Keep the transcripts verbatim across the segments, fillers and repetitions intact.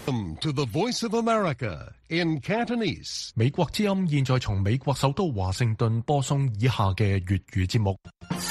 Welcome to the Voice of America in Cantonese. 美國之音現在從美國首都華盛頓播送以下嘅粵語節目。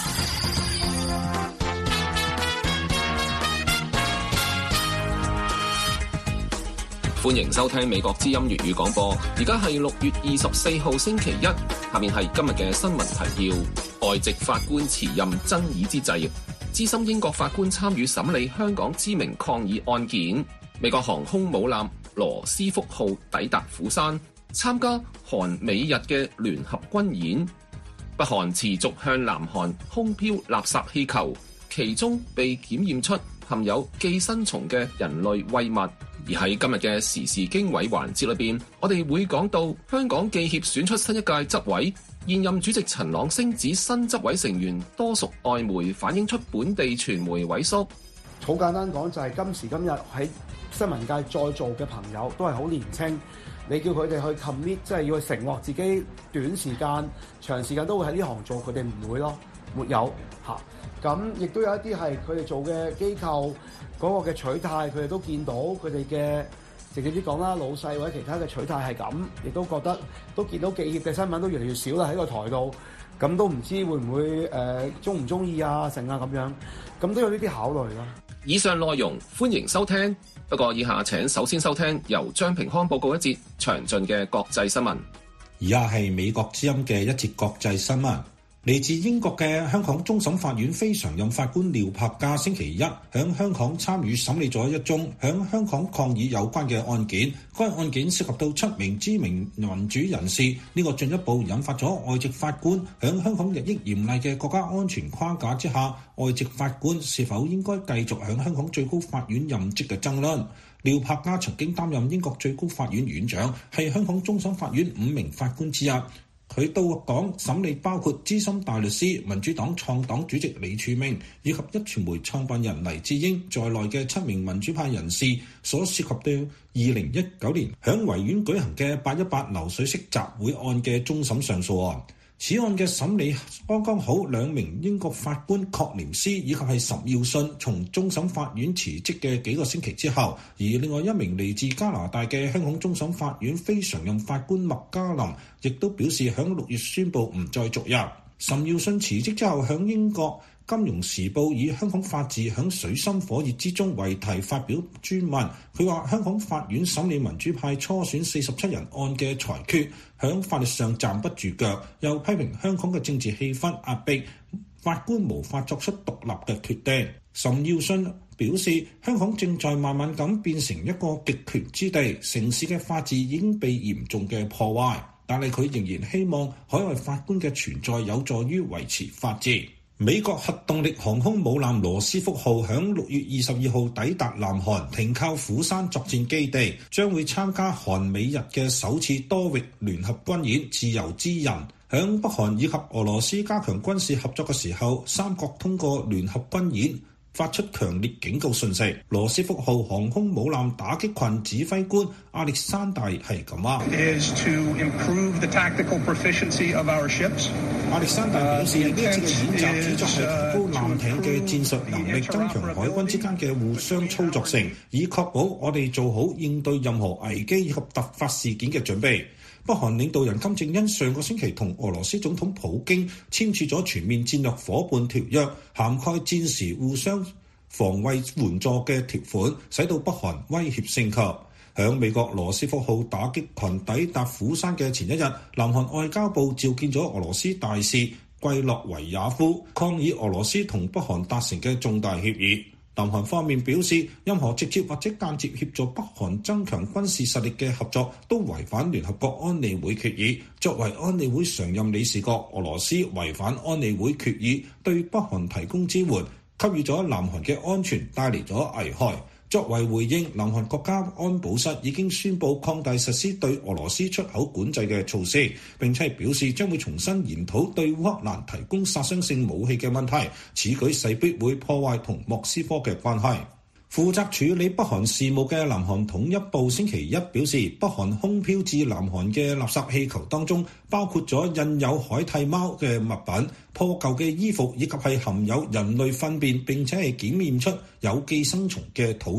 歡迎收聽美國之音粵語廣播，而家係六月二十四號星期一，下面係今日嘅新聞提要。外籍法官辭任爭議之際，資深英國法官參與審理香港知名抗議案件。美國航空母艦羅斯福號抵達釜山，參加韓美日嘅聯合軍演。北韓持續向南韓空飄垃圾氣球，其中被檢驗出含有寄生蟲嘅人類遺物。而喺今日嘅時事經緯環節裏邊，我哋會講到香港記協選出新一屆執委，現任主席陳朗昇指新執委成員多屬外媒，反映出本地傳媒萎縮。 好簡單講，就係今時今日喺新聞界再做嘅朋友都係好年輕，你叫佢哋去 commit， 即係要去承諾自己短時間、長時間都會喺呢行做，佢哋唔會咯，沒有嚇。咁亦都有一啲係佢哋做嘅機構嗰個嘅取態，佢哋都見到佢哋嘅直接啲講啦，老細或者其他嘅取態係咁，亦都覺得都見到記協嘅新聞都越嚟越少啦喺個台度，咁都唔知會唔會誒中唔中意啊成啊咁樣，咁都有呢啲考慮啦。 以上內容歡迎收聽，不過以下請首先收聽由張平康報告一節詳盡嘅國際新聞。 以下係美國之音嘅一節國際新聞。嚟自英國嘅香港終審法院非常任法官廖柏嘉星期一響香港參與審理咗一宗響香港抗議有關嘅案件，該案件涉及到七名知名民主人士，呢個進一步引發咗外籍法官響香港日益嚴厲嘅國家安全框架之下，外籍法官是否應該繼續響香港最高法院任職嘅爭論。廖柏嘉曾經擔任英國最高法院院長，係香港終審法院五名法官之一。佢到港審理包括資深大律師、民主黨創黨主席李柱銘以及壹傳媒創辦人黎智英在內嘅七名民主派人士所涉及嘅二零一九年響維園舉行嘅八一八流水式集會案嘅終審上訴案。此案嘅審理剛剛好兩名英國法官確廉斯以及係岑耀信從終審法院辭職嘅幾個星期之後，而另外一名嚟自加拿大嘅香港終審法院非常任法官麥嘉林亦都表示響六月宣布唔再續任。岑耀信辭職之後，響英國金融時報以香港法治響水深火熱之中為題發表專文，佢話香港法院審理民主派初選四十七人案嘅裁決響法律上站不住腳，又批評香港嘅政治氣氛壓迫法官無法作出獨立嘅決定。岑耀信表示，香港正在慢慢咁變成一個極權之地，城市嘅法治已經被嚴重嘅破壞，但係佢仍然希望海外法官嘅存在有助於維持法治。美國核動力航空母艦羅斯福號響六月二十二號抵達南韓，停靠釜山作戰基地，將會參加韓美日嘅首次多域聯合軍演自由之刃。響北韓以及俄羅斯加強軍事合作嘅時候，三國通過聯合軍演發出強烈警告訊息。羅斯福號航空母艦打擊群指揮官亞歷山大係咁話。亞歷山大表示，呢一次嘅演習旨在係提高艦艇嘅戰術能力，增強海軍之間嘅互相操作性，以確保我哋做好應對任何危機以及突發事件嘅準備。北韓領導人金正恩上個星期同俄羅斯總統普京簽署咗全面戰略夥伴條約，涵蓋戰時互相防衛援助嘅條款，使到北韓威脅升級。響美國羅斯福號打擊群抵達釜山嘅前一日，南韓外交部召見咗俄羅斯大使季洛維亞夫，抗議俄羅斯同北韓達成嘅重大協議。南韓方面表示，任何直接或者間接協助北韓增強軍事實力嘅合作都違反聯合國安理會決議。作為安理會常任理事國，俄羅斯違反安理會決議，對北韓提供支援，給予咗南韓嘅安全帶嚟咗危害。作為回應，南韓國家安保室已經宣布擴大實施對俄羅斯出口管制嘅措施，並且表示將會重新研討對烏克蘭提供殺傷性武器嘅問題，此舉勢必會破壞同莫斯科嘅關係。負責處理北韓事務嘅南韓統一部星期一表示，北韓空飄至南韓嘅垃圾氣球當中包括咗印有海蒂貓嘅物品、破舊嘅衣服以及係含有人類糞便並且係檢驗出有寄生蟲嘅土壤。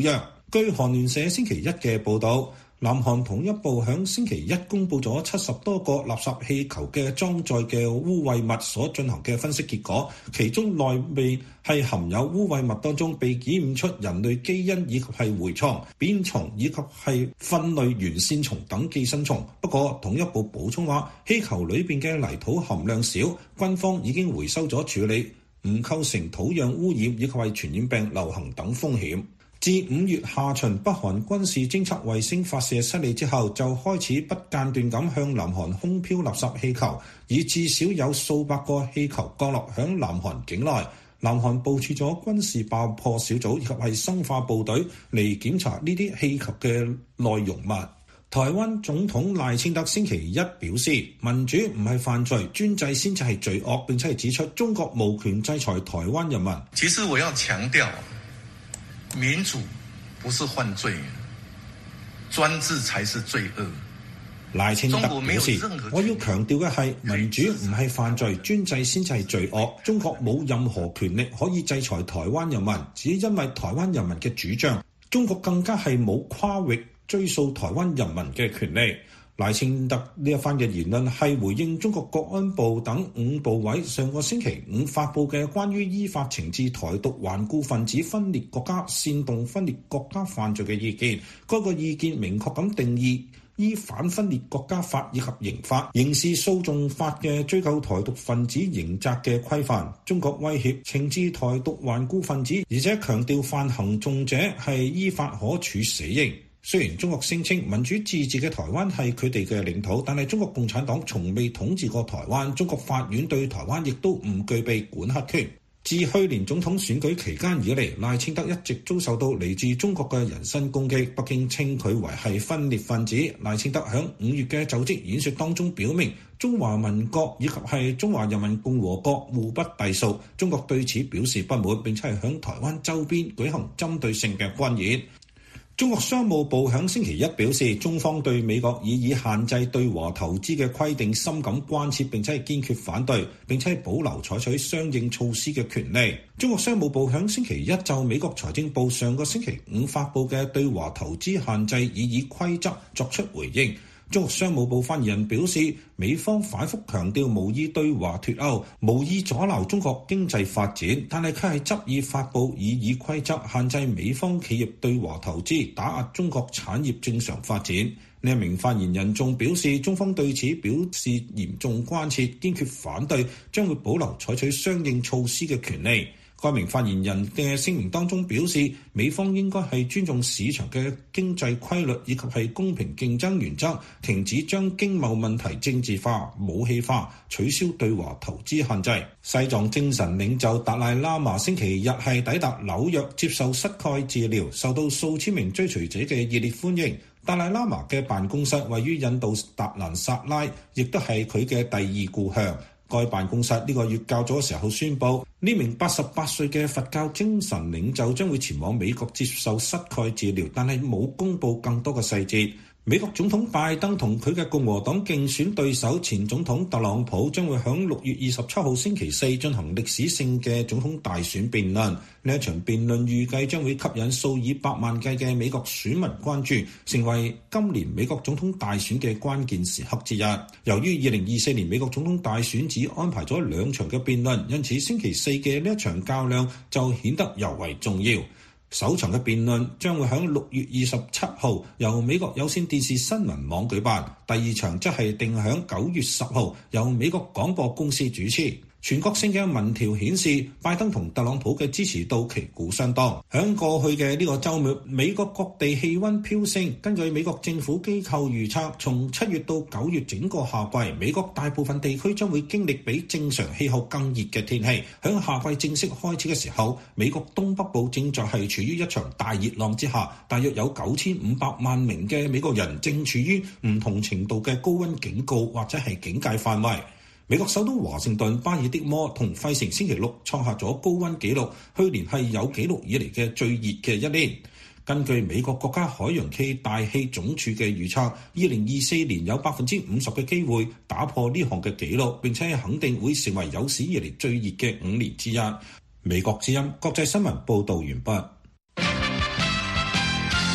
據韓聯社星期一嘅報導，南韓統一部響星期一公佈咗七十多個垃圾氣球嘅裝載嘅污穢物所進行嘅分析結果，其中內味係含有污穢物當中被檢驗出人類基因以及係蛔蟲、扁蟲以及係糞類原線蟲等寄生蟲。不過統一部補充話，氣球裏邊嘅泥土含量少，軍方已經回收咗處理，唔構成土壤污染以及係傳染病流行等風險。自五月下旬北韓軍事偵測衛星發射失利之後，就開始不間斷咁向南韓空飄垃圾氣球，以至少有數百個氣球降落響南韓境內。南韓部署咗軍事爆破小組以及係生化部隊嚟檢查呢啲氣球嘅內容物。台灣總統賴清德星期一表示，民主唔係犯罪，專制先至係罪惡，並且係指出中國無權制裁台灣人民。 其實我要強調，民主不是犯罪，專制才是罪惡。 賴清德表示，我要強調嘅係民主唔係犯罪，專制先至係罪惡。中國冇任何權力可以制裁台灣人民，只因為台灣人民嘅主張。中國更加係冇跨域追溯台灣人民嘅權利。賴清德呢一番嘅言論係回應中國國安部等五部委上個星期五發布嘅關於依法懲治台獨頑固分子分裂國家、煽動分裂國家犯罪嘅意見。該個意見明確咁定義依反分裂國家法以及刑法、刑事訴訟法嘅追究台獨分子刑責嘅規範。中國威脅懲治台獨頑固分子，而且強調犯行重者係依法可處死刑。雖然中國聲稱民主自治嘅台灣係佢哋嘅領土，但係中國共產黨從未統治過台灣，中國法院對台灣亦都唔具備管轄權。自去年總統選舉期間以嚟，賴清德一直遭受到嚟自中國嘅人身攻擊，北京稱佢為係分裂分子。賴清德響五月嘅就職演說當中表明，中華民國以及係中華人民共和國互不隸屬，中國對此表示不滿，並且係響台灣周邊舉行針對性嘅軍演。中國商務部響星期一表示，中方對美國以以限制對華投資嘅規定深感關切，並且係堅決反對，並且係保留採取相應措施嘅權利。中國商務部響星期一就美國財政部上個星期五發布嘅對華投資限制以以規則作出回應。中國商務部發言人表示，美方反覆強調無意對華脫鉤，無意阻撓中國經濟發展，但係卻係執意發布以以規則限制美方企業對華投資，打壓中國產業正常發展。呢一名發言人仲表示，中方對此表示嚴重關切，堅決反對，將會保留採取相應措施嘅權利。該名發言人嘅聲明當中表示，美方應該係尊重市場嘅經濟規律以及係公平競爭原則，停止將經貿問題政治化、武器化，取消對華投資限制。西藏精神領袖達賴喇嘛星期日係抵達紐約接受膝蓋治療，受到數千名追隨者嘅熱烈歡迎。達賴喇嘛嘅辦公室位於印度達蘭薩拉，亦都係佢嘅第二故鄉。該辦公室呢個月較早嘅時候宣布，呢名八十八歲嘅佛教精神領袖將會前往美國接受膝蓋治療，但係冇公布更多嘅細節。美國總統拜登同佢嘅共和黨競選對手前總統特朗普將會喺六月二十七號星期四進行歷史性嘅總統大選辯論。呢一場辯論預計將會吸引數以百萬計嘅美國選民關注，成為今年美國總統大選嘅關鍵時刻之一。由於二零二四年美國總統大選只安排咗兩場嘅辯論，因此星期四嘅呢一場較量就顯得尤為重要。首場嘅辯論將會喺六月二十七號由美國有線電視新聞網舉辦，第二場則係定喺九月十號由美國廣播公司主持。全國性嘅民調顯示，拜登同特朗普嘅支持度旗鼓相當。喺過去嘅呢個週末，美國各地氣溫飆升。根據美國政府機構預測，從七月到九月整個夏季，美國大部分地區將會經歷比正常氣候更熱嘅天氣。喺夏季正式開始嘅時候，美國東北部正在係處於一場大熱浪之下，大約有九千五百萬名嘅美國人正處於唔同程度嘅高溫警告或者係警戒範圍。美國首都華盛頓、巴爾的摩同費城星期六創下咗高溫紀錄，去年係有紀錄以嚟嘅最熱嘅一年。根據美國國家海洋暨大氣總署嘅預測，二零二四年有百分之五十嘅機會打破呢項嘅紀錄，並且肯定會成為有史以嚟最熱嘅五年之一。美國之音國際新聞報導完畢。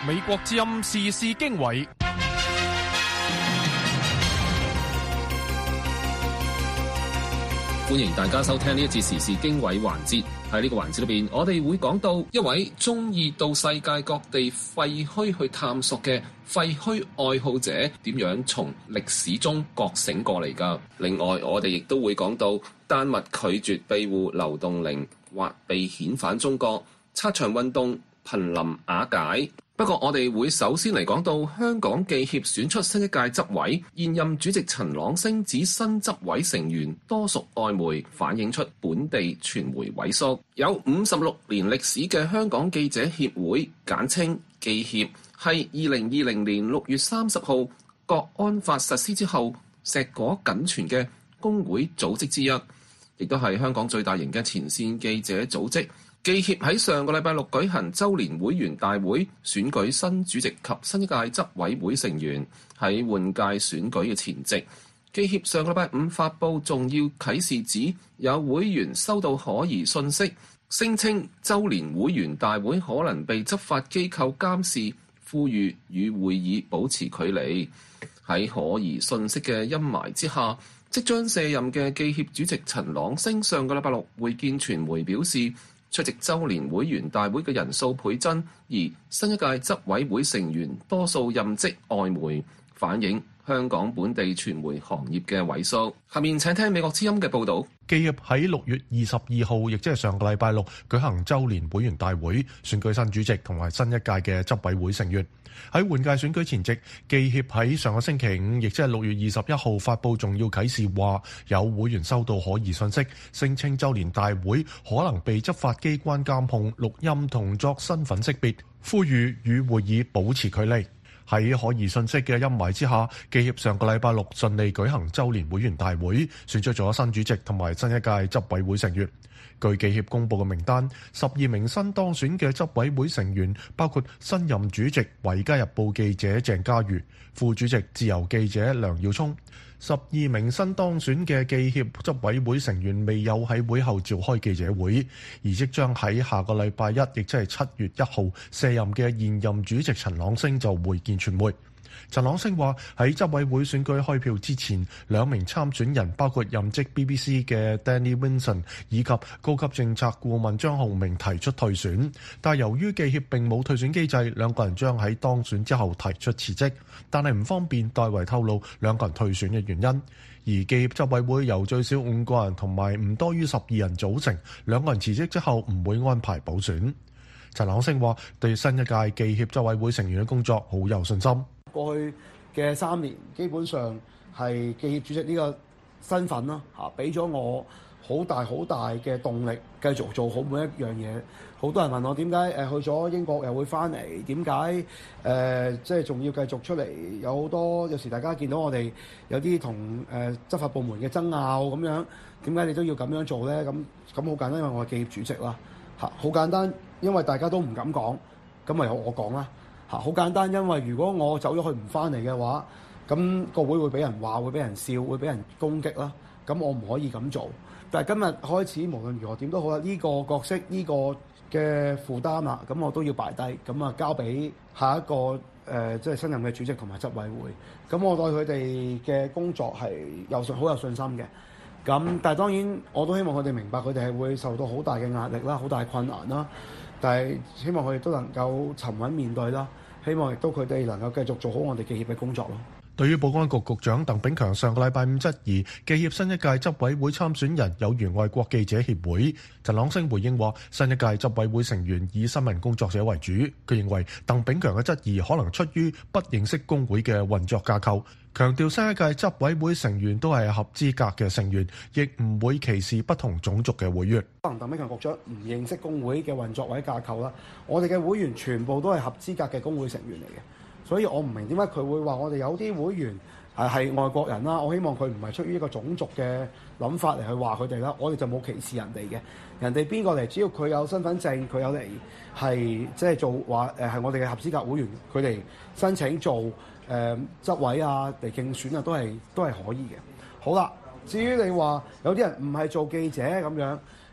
美國之音時事經緯。 歡迎大家收聽呢一節時事經緯環節。喺呢個環節裏邊，我哋會講到一位中意到世界各地廢墟去探索嘅廢墟愛好者點樣從歷史中覺醒過嚟㗎。另外，我哋亦都會講到丹麥拒絕庇護劉棟玲或被遣返中國，拆牆運動瀕臨瓦解。不過我哋會首先嚟講到香港記協選出新一屆執委，現任主席陳朗昇指新執委成員多屬外媒，反映出本地傳媒萎縮。有五十六年歷史嘅香港記者協會簡稱記協，係二零二零年六月三十號國安法實施之後碩果僅存嘅工會組織之一，亦都係香港最大型嘅前線記者組織。記協喺上個禮拜六舉行周年會員大會，選舉新主席及新一屆執委會成員。喺換屆選舉嘅前夕，記協上個禮拜五發布重要啟事，指有會員收到可疑訊息，聲稱周年會員大會可能被執法機構監視，呼籲與會議保持距離。喺可疑訊息嘅陰霾之下，即將卸任嘅記協主席陳朗昇上個禮拜六會見傳媒表示，出席周年會員大會嘅人數倍增，而新一屆執委會成員多數任職外媒，反映香港本地傳媒行業嘅萎縮。下面請聽美國之音嘅報導。 記協喺六月二十二號，亦即係上個禮拜六舉行周年會員大會，選舉新主席同埋新一屆嘅執委會成員。喺換屆選舉前夕，記協喺上個星期五，亦即係六月二十一號發布重要啟示，話有會員收到可疑信息，聲稱周年大會可能被執法機關監控、錄音同作身份識別，呼籲與會議保持距離。喺可疑信息嘅陰霾之下，記協上個禮拜六順利舉行周年會員大會，選出咗新主席同埋新一屆執委會成員。據記協公佈嘅名單，十二名新當選嘅執委會成員包括新任主席《維加日報》記者鄭嘉瑜、副主席自由記者梁耀聰。十二名新當選嘅記協執委會成員未有喺會後召開記者會，而即將喺下個禮拜一，亦即係七月一號卸任嘅現任主席陳朗昇就會見傳媒。陳朗昇話喺執委會選舉開票之前，兩名參選人包括任職 B B C 嘅 Danny Wilson 以及高級政策顧問張浩明提出退選，但由於記協並冇退選機制，兩個人將喺當選之後提出辭職，但係唔方便代為透露兩個人退選嘅原因。而記協執委會由最少五個人同埋唔多於十二人組成，兩個人辭職之後唔會安排補選。陳朗昇話對新一屆記協執委會成員嘅工作好有信心。 過去嘅三年，基本上係記協主席呢個身份啦，嚇俾咗我好大好大嘅動力，繼續做好每一樣嘢。好多人問我點解誒去咗英國又會翻嚟？點解誒即係仲要繼續出嚟？有好多有時大家見到我哋有啲同誒執法部門嘅爭拗咁樣，點解你都要咁樣做咧？咁咁好簡單，因為我係記協主席啦，嚇好簡單，因為大家都唔敢講，咁咪由我講啦。嚇好簡單，因為如果我走咗去唔翻嚟嘅話，咁個會會俾人話，會俾人笑，會俾人攻擊啦。咁我唔可以咁做。但係今日開始，無論如何點都好啦，呢個角色呢個嘅負擔啦，咁我都要擺低，咁啊交俾下一個誒即係新任嘅主席同埋執委會。咁我對佢哋嘅工作係有信好有信心嘅。咁但係當然我都希望佢哋明白，佢哋係會受到好大嘅壓力啦，好大困難啦。但係希望佢哋都能夠沉穩面對啦，希望亦都佢哋能夠繼續做好我哋記協嘅工作咯。 對於保安局局長鄧炳強上個禮拜五質疑記協新一屆執委會參選人有如外國記者協會，陳朗昇回應話：新一屆執委會成員以新聞工作者為主。佢認為鄧炳強嘅質疑可能出於不認識工會嘅運作架構，強調新一屆執委會成員都係合資格嘅成員，亦唔會歧視不同種族嘅會員。 可能鄧炳強局長唔認識工會嘅運作或者架構啦，我哋嘅會員全部都係合資格嘅工會成員嚟嘅。所以我唔明點解佢會話我哋有啲會員係係外國人啦。我希望佢唔係出於一個種族嘅諗法嚟去話佢哋啦。我哋就冇歧視人哋嘅，人哋邊個嚟，只要佢有身份證，佢有嚟係即係做話誒係我哋嘅合資格會員，佢哋申請做誒、呃、執委啊嚟競選啊，都係都係可以嘅。好啦，至於你話有啲人唔係做記者咁樣，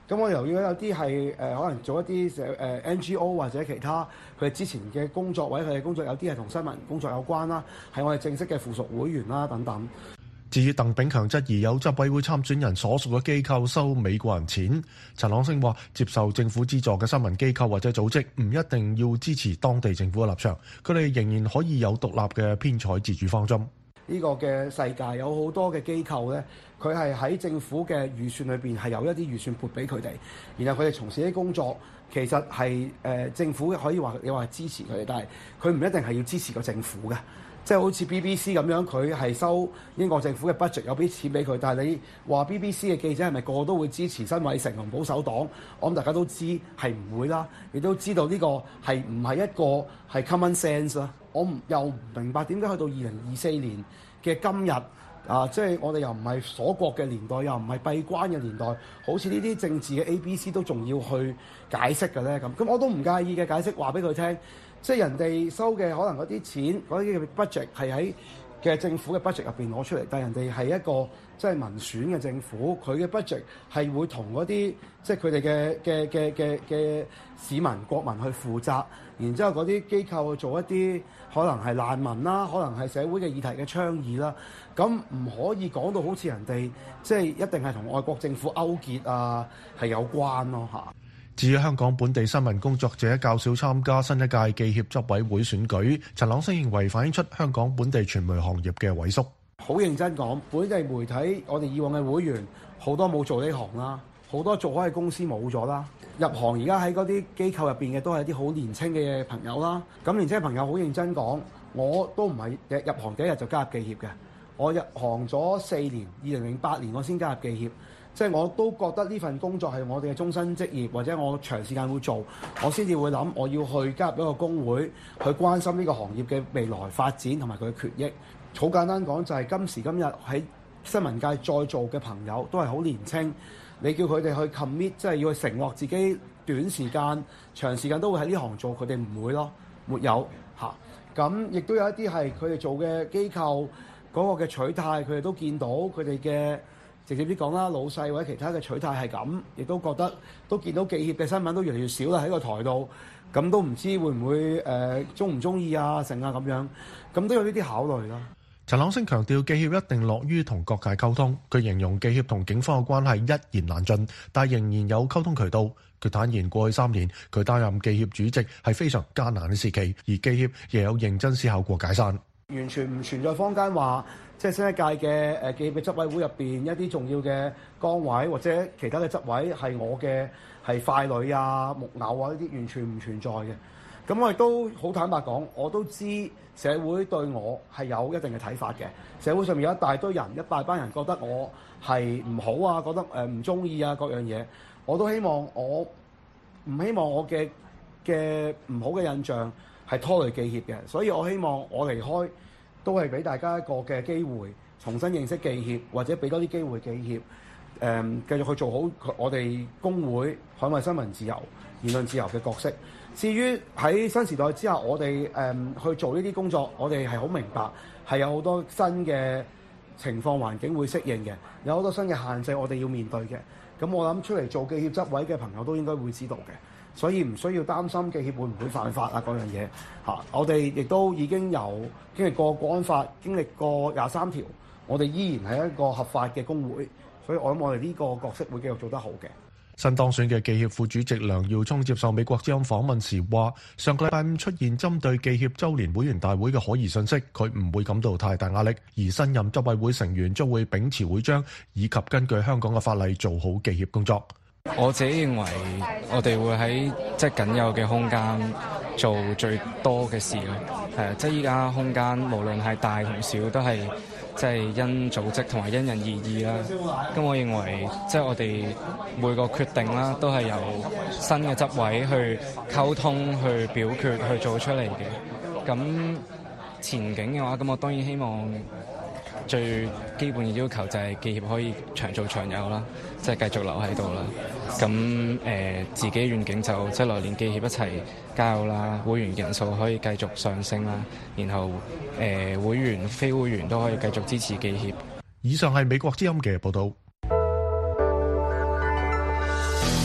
咁我由於有啲係誒可能做一啲誒誒 N G O 或者其他佢之前嘅工作，或者佢嘅工作有啲係同新聞工作有關啦，係我哋正式嘅附屬會員啦等等。 至於鄧炳強質疑有執委會參選人所屬嘅機構收美國人錢，陳朗昇話接受政府資助嘅新聞機構或者組織唔一定要支持當地政府嘅立場，佢哋仍然可以有獨立嘅編採自主方針。 呢個嘅世界有好多嘅機構咧，佢係喺政府嘅預算裏邊係有一啲預算撥俾佢哋，然後佢哋從事啲工作，其實係誒、呃、政府可以話你話支持佢哋，但係佢唔一定係要支持個政府嘅。即係好似 B B C 咁樣，佢係收英國政府嘅 budget 有啲錢俾佢，但係你話 B B C 嘅記者係咪個個都會支持辛偉誠同保守黨？我諗大家都知係唔會啦，亦都知道呢個係唔係一個係 common sense 啦。我唔又唔明白點解去到二零二四年嘅今日啊，即係我哋又唔係鎖國嘅年代，又唔係閉關嘅年代，好似呢啲政治嘅 A B C 都仲要去解釋嘅咧咁。咁我都唔介意嘅解釋，話俾佢聽。即係人哋收嘅可能嗰啲錢，嗰啲嘅 budget 係喺嘅政府嘅 budget 入邊攞出嚟，但係人哋係一個即係民選嘅政府，佢嘅 budget 係會同嗰啲即係佢哋嘅嘅嘅嘅嘅市民國民去負責，然之後嗰啲機構去做一啲可能係難民啦，可能係社會嘅議題嘅倡議啦，咁唔可以講到好似人哋即係一定係同外國政府勾結啊，係有關咯嚇。 至於香港本地新聞工作者較少參加新一屆記協執委會選舉，陳朗昇認為反映出香港本地傳媒行業嘅萎縮。 好認真講，本地媒體我哋以往嘅會員好多冇做呢行啦，好多做開嘅公司冇咗啦。入行而家喺嗰啲機構入邊嘅都係啲好年輕嘅朋友啦。咁年輕嘅朋友好認真講，我都唔係入行第一日就加入記協嘅，我入行咗四年，二零零八年我先加入記協。即係我都覺得呢份工作係我哋嘅終身職業，或者我長時間會做，我先至會諗我要去加入一個工會，去關心呢個行業嘅未來發展同埋佢嘅權益。好簡單講，就係今時今日喺新聞界再做嘅朋友都係好年青，你叫佢哋去 commit，即係要去承諾自己短時間、長時間都會喺呢行做，佢哋唔會咯，沒有嚇。咁亦都有一啲係佢哋做嘅機構嗰個嘅取態，佢哋都見到佢哋嘅。直接啲講啦，老細或者其他嘅取態係咁，亦都覺得都見到記協嘅新聞都越嚟越少啦喺個台度，咁都唔知會唔會誒鍾唔鍾意啊成啊咁樣，咁都有呢啲考慮啦。 陳朗昇強調，記協一定樂於同各界溝通。佢形容記協同警方嘅關係一言難盡，但仍然有溝通渠道。佢坦言過去三年佢擔任記協主席係非常艱難嘅時期，而記協亦有認真思考過解散。 完全唔存在坊間話，即係新一屆嘅誒記協嘅執委會入邊一啲重要嘅崗位或者其他嘅執委係我嘅係傀儡啊、木偶啊呢啲，完全唔存在嘅。咁我亦都好坦白講，我都知社會對我係有一定嘅睇法嘅。社會上面有一大堆人、一大班人覺得我係唔好啊，覺得誒唔中意啊各樣嘢。我都希望我唔希望我嘅嘅唔好嘅印象係拖累記協嘅，所以我希望我離開都係俾大家一個嘅機會，重新認識記協，或者俾多啲機會記協，誒、嗯、繼續去做好我哋工會捍衞新聞自由、言論自由嘅角色。至於喺新時代之下，我哋誒、嗯、去做呢啲工作，我哋係好明白係有好多新嘅情況環境會適應嘅，有好多新嘅限制我哋要面對嘅。咁我諗出嚟做記協執委嘅朋友都應該會知道嘅。所以唔需要擔心記協會唔會犯法啊嗰樣嘢嚇，我哋亦都已經由經歷過國安法，經歷過廿三條，我哋依然係一個合法嘅工會，所以我諗我哋呢個角色會繼續做得好嘅。 新當選嘅記協副主席梁耀聰接受美國之音訪問時話，上個禮拜五出現針對記協週年會員大會嘅可疑信息，佢唔會感到太大壓力，而新任執委會成員將會秉持會章，以及根據香港嘅法例做好記協工作。 我自己認為，我哋會喺即係僅有嘅空間做最多嘅事咯。係即係依家空間無論係大同小，都係即係因組織同埋因人而異啦。咁我認為，即係我哋每個決定啦，都係由新嘅執委去溝通、去表決、去做出嚟嘅。咁前景嘅話，咁我當然希望最基本嘅要求就係記協可以長做長有啦，即係繼續留喺度啦。咁誒、呃、自己願景就即係來年記協一齊加油啦，會員人數可以繼續上升啦，然後誒、呃、會員非會員都可以繼續支持記協。 以上係美國之音嘅報導。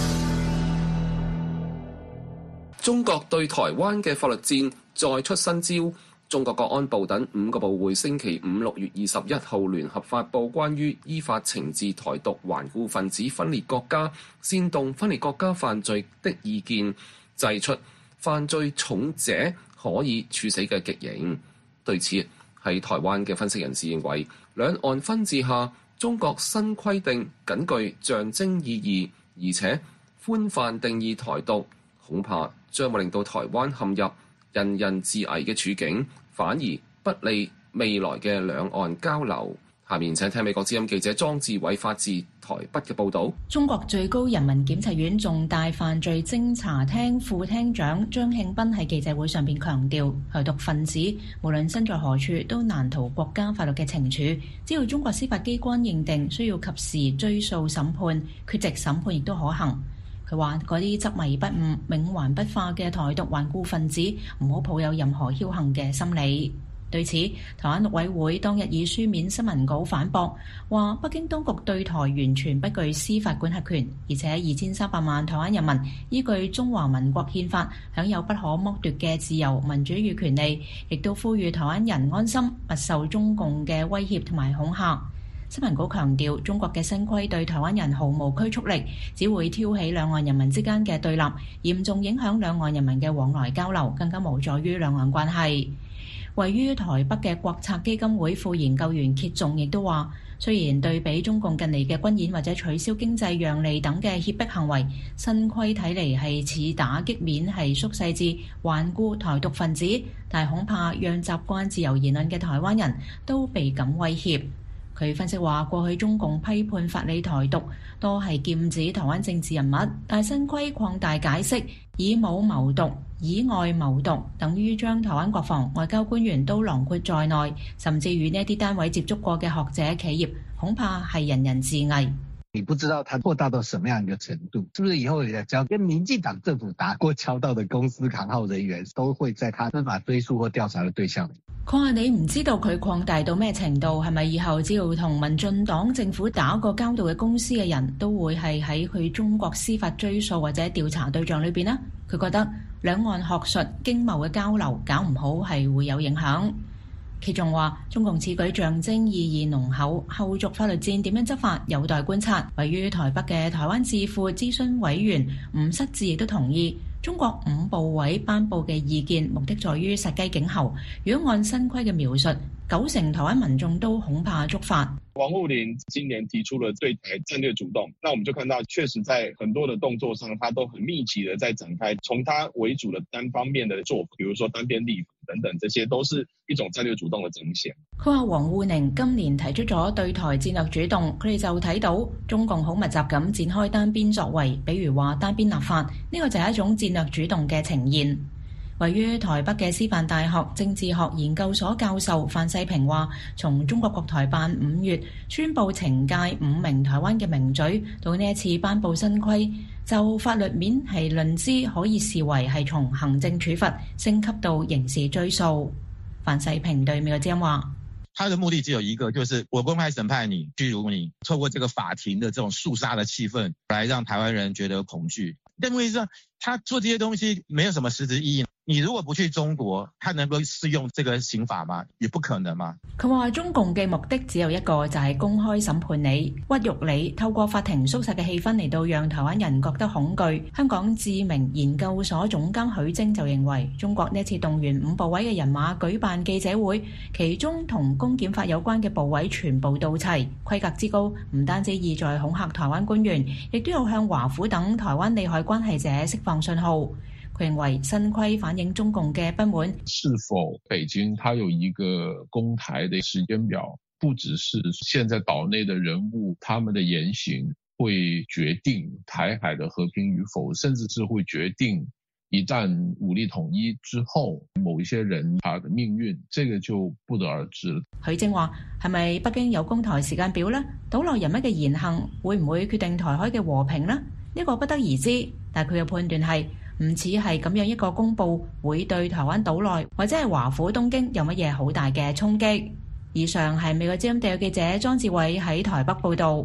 中國對台灣嘅法律戰再出新招。中國國安部等五個部會星期五六月二十一號聯合發布關於依法懲治台獨頑固分子分裂國家、煽動分裂國家犯罪的意見，祭出犯罪重者可以處死嘅極刑。對此，喺台灣嘅分析人士認為，兩岸分治下，中國新規定僅具象徵意義，而且寬泛定義台獨，恐怕將會令到台灣陷入人人自危嘅處境，反而不利未來嘅兩岸交流。下面請聽美國之音記者莊志偉發自台北嘅報導。 中國最高人民檢察院重大犯罪偵查廳副廳長張慶斌喺記者會上邊強調，台獨分子無論身在何處都難逃國家法律嘅懲處，只要中國司法機關認定需要及時追訴審判，缺席審判亦都可行。佢話嗰啲執迷不悟、冥頑不化嘅台獨頑固分子唔好抱有任何僥倖嘅心理。對此，台灣陸委會當日以書面新聞稿反駁，話北京當局對台完全不具司法管轄權，而且二千三百萬台灣人民依據中華民國憲法享有不可剝奪嘅自由、民主與權利，亦都呼籲台灣人安心，不受中共嘅威脅同埋恐嚇。新聞稿強調，中國嘅新規對台灣人毫無拘束力，只會挑起兩岸人民之間嘅對立，嚴重影響兩岸人民嘅往來交流，更加無助於兩岸關係。位於台北嘅國策基金會副研究員揭仲亦都話，雖然對比中共近嚟嘅軍演或者取消經濟讓利等嘅脅迫行為，新規睇嚟係似打擊面係縮細至頑固台獨分子，但恐怕讓習慣自由言論嘅台灣人都倍感威脅。佢分析話，過去中共批判法理台獨多係劍指台灣政治人物，但新規擴大解釋以武謀獨、以外謀獨，等於將台灣國防、外交官員都囊括在內，甚至與呢一啲單位接觸過嘅學者、企業，恐怕係人人自危。 你不知道它擴大到什麼樣一個程度，是不是以後也將跟民進黨政府打過交道的公司行號人員都會在他司法追訴或調查的對象？ 佢話你唔知道佢擴大到咩程度，係咪以後只要同民進黨政府打過交道嘅公司嘅人都會係喺佢中國司法追訴或者調查對象裏邊呢？佢覺得兩岸學術經貿嘅交流搞唔好係會有影響。其中話，中共此舉象徵意義濃厚，後續法律戰點樣執法有待觀察。位於台北嘅台灣智庫諮詢委員吳失智亦都同意，中國五部委頒布嘅意見目的在於殺雞儆猴。如果按新規嘅描述，九成台灣民眾都恐怕觸法。 王滬寧今年提出了對台戰略主動，那我們就看到確實在很多的動作上，他都很密集的在展開，從他為主的單方面的做法，比如說單邊立法等等，這些都是一種戰略主動的呈現。 佢話王滬寧今年提出咗對台戰略主動，佢哋就睇到中共好密集咁展開單邊作為，比如話單邊立法，呢個就係一種戰略主動嘅呈現。位於台北嘅師範大學政治學研究所教授范世平話，從中國國台辦五月宣布懲戒五名台灣嘅名嘴，到呢一次頒布新規，就法律面係論之，可以視為係從行政處罰升級到刑事追訴。范世平對美國之音話， 他的目的只有一個，就是我公開審判你、拘留你，透過這個法庭的這種肅殺的氣氛，來讓台灣人覺得恐懼。但問題是，他做這些東西沒有什麼實質意義。你如果不去中國，他能夠適用這個刑法嗎？也不可能嘛。 佢話中共嘅目的只有一個，就係公開審判你、屈辱你，透過法庭肅殺嘅氣氛嚟到讓台灣人覺得恐懼。香港智明研究所總監許晶就認為，中國呢次動員五部委嘅人馬舉辦記者會，其中同公檢法有關嘅部委全部到齊，規格之高，唔單止意在恐嚇台灣官員，亦都有向華府等台灣利害關係者釋放信號。佢認為新規反映中共嘅不滿。 是否北京它有一個攻台的時間表，不只是現在島內的人物，他們的言行會決定台海的和平與否，甚至是會決定一旦武力統一之後某一些人他的命運，這個就不得而知了。 許正話，係咪北京有攻台時間表呢？島內人物嘅言行會唔會決定台海嘅和平呢？呢個不得而知，但佢嘅判斷係唔似係咁樣一個公佈會對台灣島內或者係華府東京有乜嘢好大嘅衝擊。以上係美國之音特約記者莊志偉喺台北報導。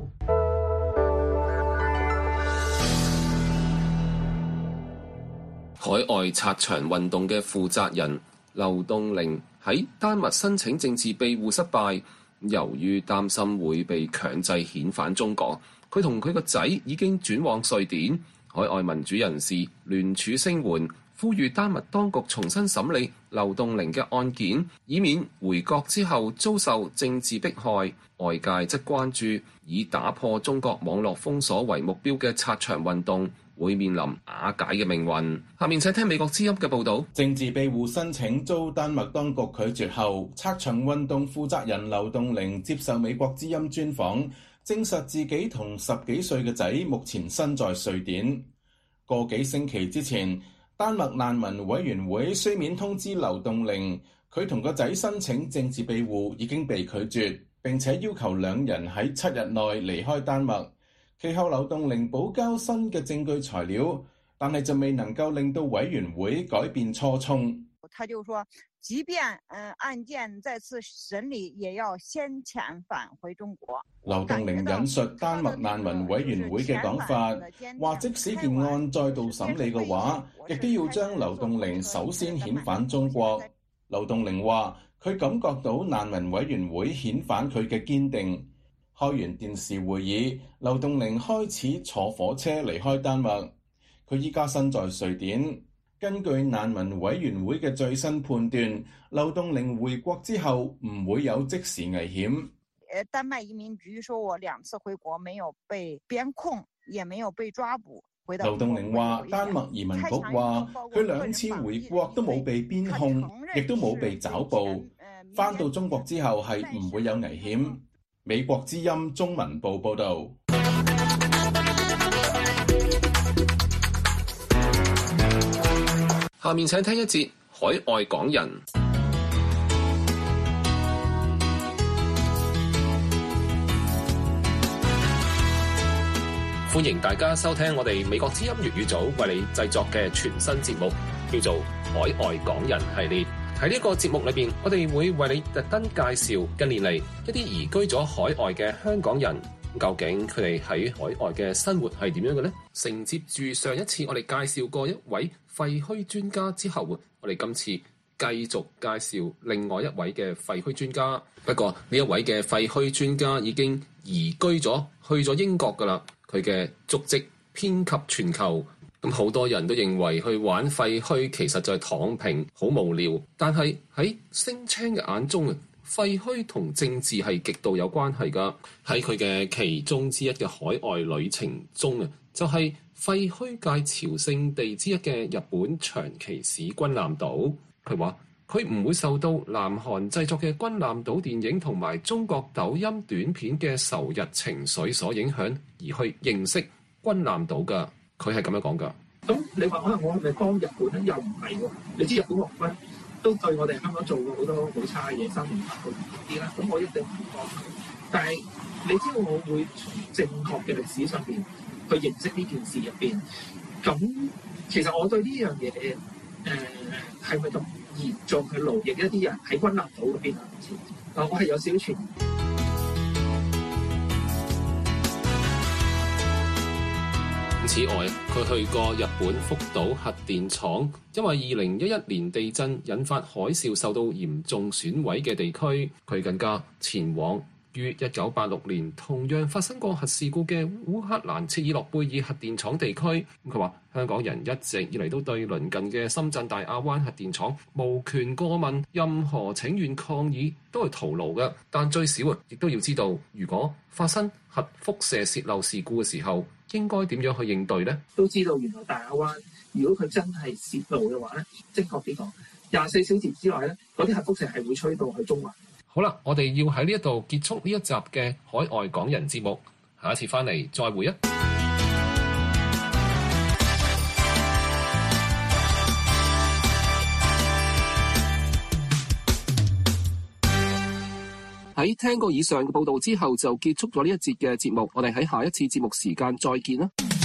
海外拆牆運動嘅負責人劉棟玲喺丹麥申請政治庇護失敗，由於擔心會被強制遣返中國，佢同佢個仔已經轉往瑞典。海外民主人士聯署聲援，呼籲丹麥當局重新審理劉棟玲嘅案件，以免回國之後遭受政治迫害。外界則關注以打破中國網絡封鎖為目標嘅拆牆運動會面臨瓦解嘅命運。下面請聽美國之音嘅報導。 政治庇護申請遭丹麥當局拒絕後，拆牆運動負責人劉棟玲接受美國之音專訪，證實自己同十幾歲嘅仔目前身在瑞典。個幾星期之前，丹麥難民委員會書面通知劉棟玲，佢同個仔申請政治庇護已經被拒絕，並且要求兩人喺七日內離開丹麥。其後劉棟玲補交新嘅證據材料，但係就未能夠令到委員會改變初衷。 他就說，即便嗯案件再次審理，也要先遣返回中國。 劉棟玲引述丹麥難民委員會嘅講法，話即使件案再度審理嘅話，亦都要將劉棟玲首先遣返中國。劉棟玲話，佢感覺到難民委員會遣返佢嘅堅定。開完電視會議，劉棟玲開始坐火車離開丹麥。佢依家身在瑞典。根據難民委員會嘅最新判斷，劉棟玲回國之後唔會有即時危險。 丹麥移民局說我兩次回國沒有被邊控，也沒有被抓捕。 劉棟玲話，丹麥移民局話佢兩次回國都冇被邊控，亦都冇被抓捕。返到中國之後係唔會有危險。美國之音中文部報導。 下面請聽一節海外港人。歡迎大家收聽我哋美國之音粵語組為你製作嘅全新節目，叫做《海外港人》系列。喺呢個節目裏邊，我哋會為你特登介紹近年嚟一啲移居咗海外嘅香港人，究竟佢哋喺海外嘅生活係點樣嘅呢？承接住上一次我哋介紹過一位廢墟專家之後，我哋今次繼續介紹另外一位嘅廢墟專家。不過呢一位嘅廢墟專家已經移居咗去咗英國㗎喇，佢嘅足跡遍及全球。咁好多人都認為去玩廢墟其實就係躺平，好無聊。但係喺聲青嘅眼中，廢墟同政治係極度有關係㗎。喺佢嘅其中之一嘅海外旅程中啊，就係、是、廢墟界朝聖地之一嘅日本長崎市軍艦島。佢話佢唔會受到南韓製作嘅軍艦島電影同埋中國抖音短片嘅仇日情緒所影響，而去認識軍艦島㗎。佢係咁樣講㗎。 咁你話可能我係咪幫日本咧？又唔係喎。你知日本皇軍都對我哋香港做過好多好差嘅嘢，三年八個月啲啦。咁我一定唔幫佢。但係你知道我會從正確嘅歷史上邊去認識呢件事入邊。咁其實我對呢樣嘢誒係咪咁嚴重去勞役一啲人喺軍艦島嗰邊啊？啊，我係有少少存疑。 此外，佢去過日本福島核電廠，因為二零一一年地震引發海嘯受到嚴重損毀嘅地區。佢更加前往於一九八六年同樣發生過核事故嘅烏克蘭切爾諾貝爾核電廠地區。佢話香港人一直以嚟都對鄰近嘅深圳大亞灣核電廠無權過問，任何請願抗議都係徒勞嘅。但最少啊，亦都要知道，如果發生核輻射洩漏事故嘅時候，應該點樣去應對呢？ 都知道原來大亞灣，如果佢真係洩漏嘅話咧，正確啲講，廿四小時之內咧，嗰啲核輻射係會吹到去中環。好啦， 我哋要喺呢一度結束呢一集嘅海外港人節目，下一次翻嚟再會啊！喺聽過以上嘅報道之後，就結束咗呢一節嘅節目。我哋喺下一次節目時間再見啦。